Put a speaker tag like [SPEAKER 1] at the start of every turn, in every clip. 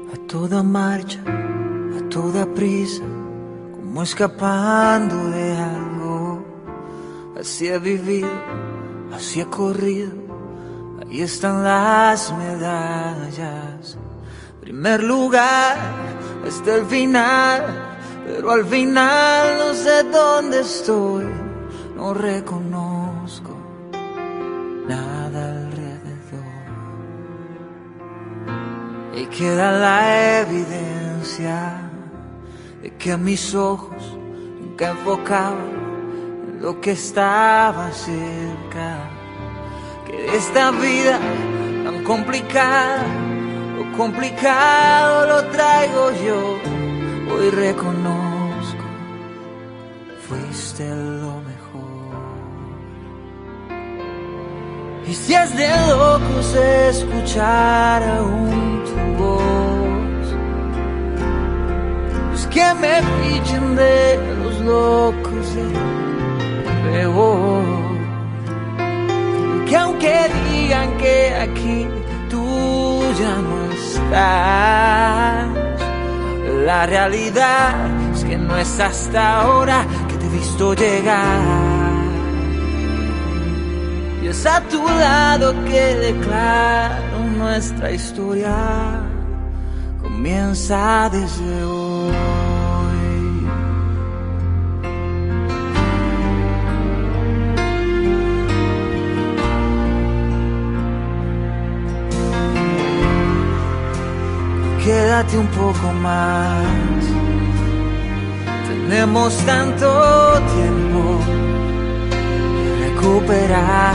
[SPEAKER 1] a toda marcha, a toda prisa, como escapando de algo. Así he vivido, así he corrido, ahí están las medallas. Primer lugar hasta el final, pero al final no sé dónde estoy, no reconozco nada alrededor. Y queda la evidencia de que mis ojos nunca enfocaban en lo que estaba cerca, que de esta vida tan complicada, lo complicado lo traigo yo. Hoy reconozco, fuiste lo mejor. Y si es de locos escuchar aún tu voz, pues que me fichen de los locos de peor. Que aunque digan que aquí tú ya no estás, la realidad es que no es hasta ahora que te he visto llegar. Y es a tu lado que declaro nuestra historia, comienza desde hoy. Quédate un poco más, tenemos tanto tiempo de recuperar.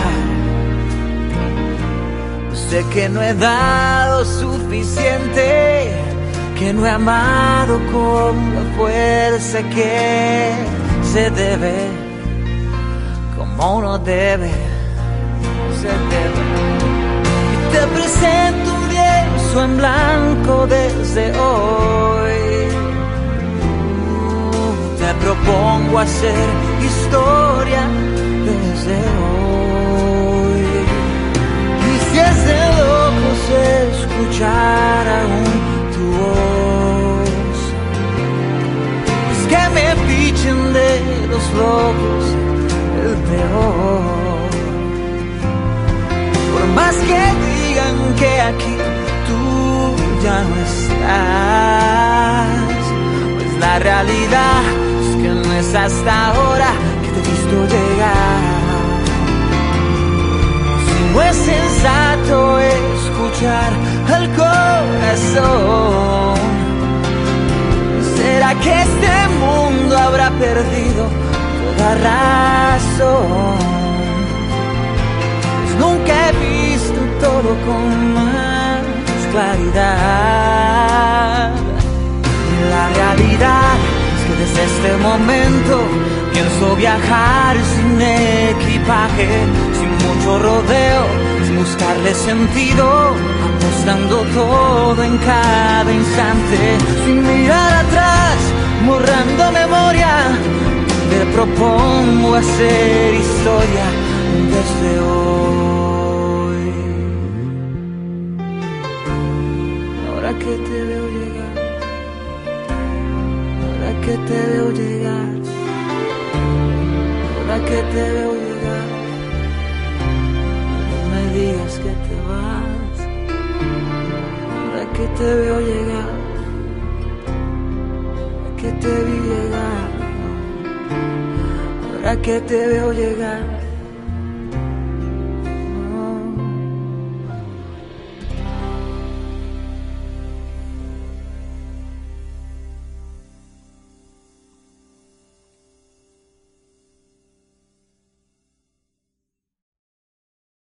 [SPEAKER 1] Sé que no he dado suficiente, que no he amado con la fuerza que se debe, como uno debe, se debe. Y te presento un lienzo en blanco desde hoy. Te propongo hacer historia desde hoy. Y si es de locos escuchar aún tu voz, es que me fichen de los locos el peor. Por más que digan que aquí tú ya no estás, pues la realidad es que no es hasta ahora que te he visto llegar. Si no es sensato escuchar al corazón, ¿será que este mundo habrá perdido toda razón? Nunca he visto todo con más claridad. La realidad es que desde este momento pienso viajar sin equipaje, sin mucho rodeo, sin buscarle sentido, apostando todo en cada instante, sin mirar atrás, borrando memoria. Te propongo hacer historia desde hoy. Ahora que te veo llegar, ahora que te veo llegar, ahora que te veo llegar, no me digas que te vas. Ahora que te veo llegar, ahora que te vi llegar, ahora que te veo llegar.